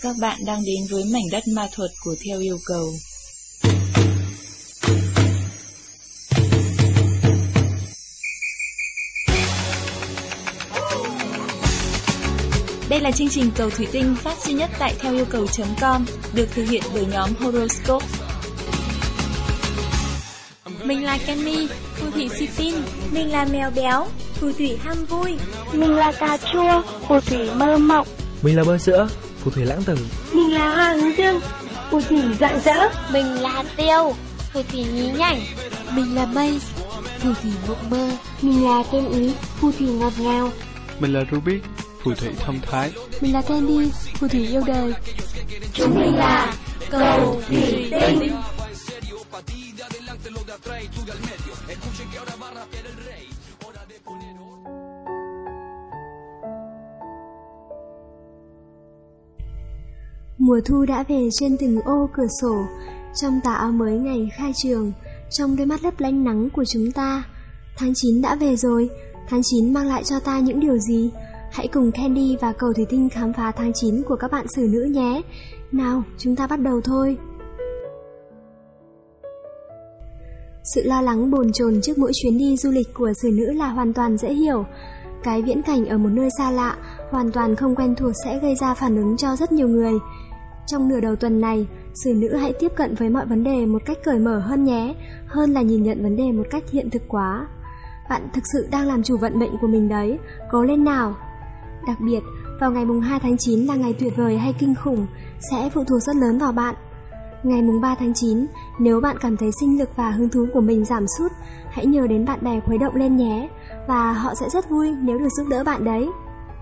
Các bạn đang đến với mảnh đất ma thuật của Theo Yêu Cầu. Đây là chương trình Cầu Thủy Tinh phát duy nhất tại theoiêu-cầu.com, được thực hiện bởi nhóm Horoscope. Mình là Kenny, phù thủy si tin. Mình là mèo béo, phù thủy ham vui. Mình là cà chua, phù thủy mơ mộng. Mình là bơ sữa, phù thủy lãng tử. Mình là hoa hướng dương, phù thủy rạng rỡ. Mình là tiêu, phù thủy nhí nhảnh. Mình là mây, phù thủy mộng mơ. Mình là Tiên Ý, phù thủy ngọt ngào. Mình là Ruby, phù thủy thông thái. Mình là Candy, phù thủy yêu đời. Chúng mình là Cầu Thủy Tinh. Mùa thu đã về trên từng ô cửa sổ, trong tà áo mới ngày khai trường, trong đôi mắt lấp lánh nắng của chúng ta. Tháng 9 đã về rồi, tháng 9 mang lại cho ta những điều gì? Hãy cùng Candy và Cầu Thủy Tinh khám phá tháng 9 của các bạn xử nữ nhé. Nào, chúng ta bắt đầu thôi. Sự lo lắng bồn chồn trước mỗi chuyến đi du lịch của xử nữ là hoàn toàn dễ hiểu. Cái viễn cảnh ở một nơi xa lạ, hoàn toàn không quen thuộc sẽ gây ra phản ứng cho rất nhiều người. Trong nửa đầu tuần này, xử nữ hãy tiếp cận với mọi vấn đề một cách cởi mở hơn nhé, hơn là nhìn nhận vấn đề một cách hiện thực quá. Bạn thực sự đang làm chủ vận mệnh của mình đấy, cố lên nào! Đặc biệt, vào ngày mùng 2 tháng 9 là ngày tuyệt vời hay kinh khủng, sẽ phụ thuộc rất lớn vào bạn. Ngày mùng 3 tháng 9, nếu bạn cảm thấy sinh lực và hứng thú của mình giảm sút, hãy nhờ đến bạn bè khuấy động lên nhé, và họ sẽ rất vui nếu được giúp đỡ bạn đấy.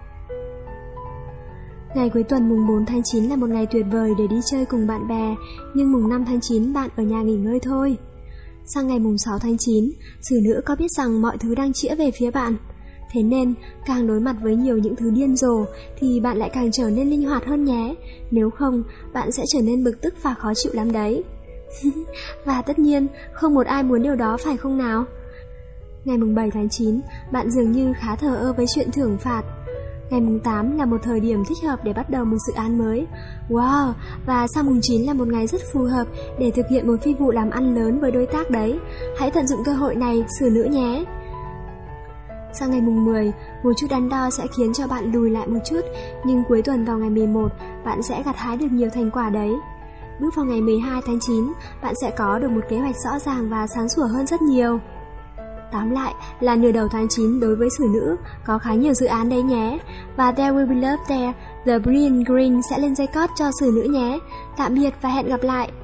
Ngày cuối tuần mùng 4 tháng 9 là một ngày tuyệt vời để đi chơi cùng bạn bè, nhưng mùng 5 tháng 9 bạn ở nhà nghỉ ngơi thôi. Sang ngày mùng 6 tháng 9, xử nữ có biết rằng mọi thứ đang chĩa về phía bạn. Thế nên, càng đối mặt với nhiều những thứ điên rồ thì bạn lại càng trở nên linh hoạt hơn nhé. Nếu không, bạn sẽ trở nên bực tức và khó chịu lắm đấy. Và tất nhiên, không một ai muốn điều đó phải không nào? Ngày mùng 7 tháng 9, bạn dường như khá thờ ơ với chuyện thưởng phạt. Ngày mùng 8 là một thời điểm thích hợp để bắt đầu một dự án mới. Wow, và sang mùng 9 là một ngày rất phù hợp để thực hiện một phi vụ làm ăn lớn với đối tác đấy. Hãy tận dụng cơ hội này, xử nữ nhé. Sang ngày mùng 10, một chút đắn đo sẽ khiến cho bạn lùi lại một chút, nhưng cuối tuần vào ngày 11, bạn sẽ gặt hái được nhiều thành quả đấy. Bước vào ngày 12 tháng 9, bạn sẽ có được một kế hoạch rõ ràng và sáng sủa hơn rất nhiều. Tóm lại là nửa đầu tháng 9 đối với xử nữ có khá nhiều dự án đấy nhé. Và There Will Be Love There, The Brilliant Green sẽ lên dây cót cho xử nữ nhé. Tạm biệt và hẹn gặp lại.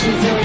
是这